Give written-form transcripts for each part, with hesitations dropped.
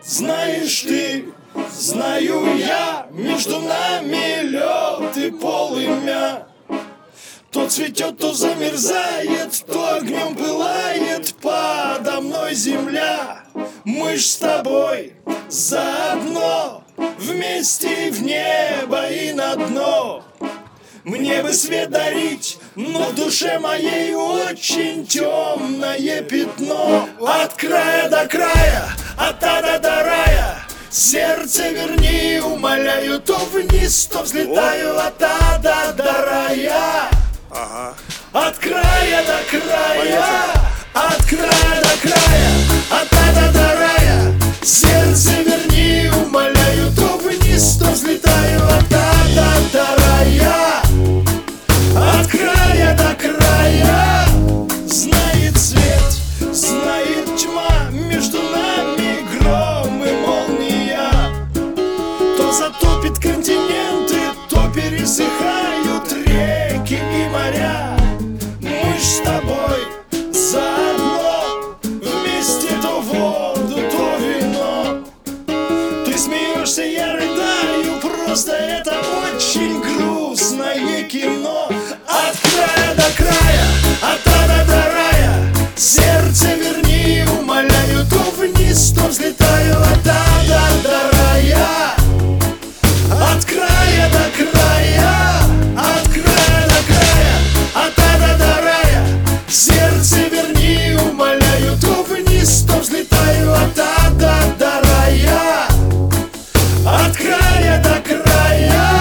Знаешь ты, знаю я, между нами лед и полымя. То цветет, то замерзает, то огнем пылает подо мной земля. Мы ж с тобой заодно, вместе в небо и на дно. Мне бы свет дарить, но в душе моей очень темное пятно. От края до края, от ада до рая, сердце верни, умоляю, то вниз, то взлетаю от ада до рая. От края до края, от края до края, от ада до рая, сердце верни, умоляю, то вниз, то взлетаю от ада до рая. От края до края, знает свет, знает тьма, между нами гром и молния. То затопит континенты, то пересыхают реки и моря. Мы ж с тобой заодно, вместе то воду, то вино. Ты смеешься, я рыдаю, просто это очень грустное кино. От края до края, от ада до рая, сердце верни, умоляю, то вниз, то взлетаю от ада до рая. От края до края, от края до края, от ада до рая, сердце верни, умоляю, то вниз, то взлетаю от ада до рая. От края до края.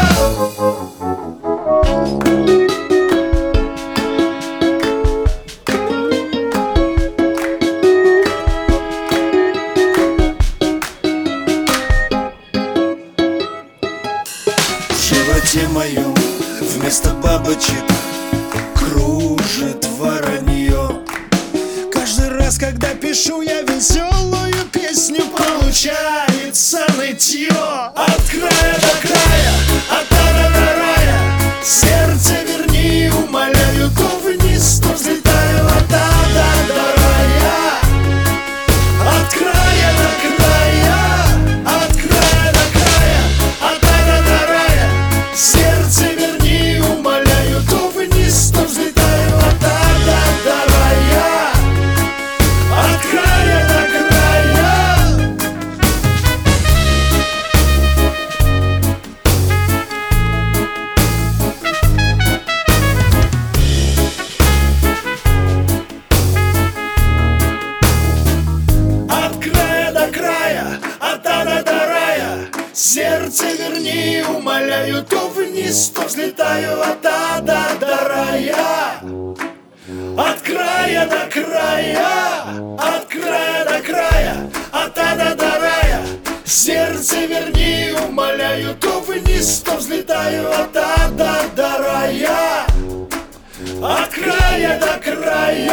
В животе моем вместо бабочек кружит воронье. Каждый раз, когда пишу я веселую песню, получается нытье. От края до края, от ада до рая, сердце верни, умоляю, то вниз, то взлетаю от ада до рая. От края до края, от края до края, от ада до рая, сердце верни, умоляю, то вниз, то взлетаю от ада до рая. От края до края. От края до края, от ада до рая, сердце верни, умоляю, то вниз, то взлетаю от ада до рая. От края до края, от края до края, от ада до рая, сердце верни, умоляю, то вниз, то взлетаю от ада до рая. От края до края.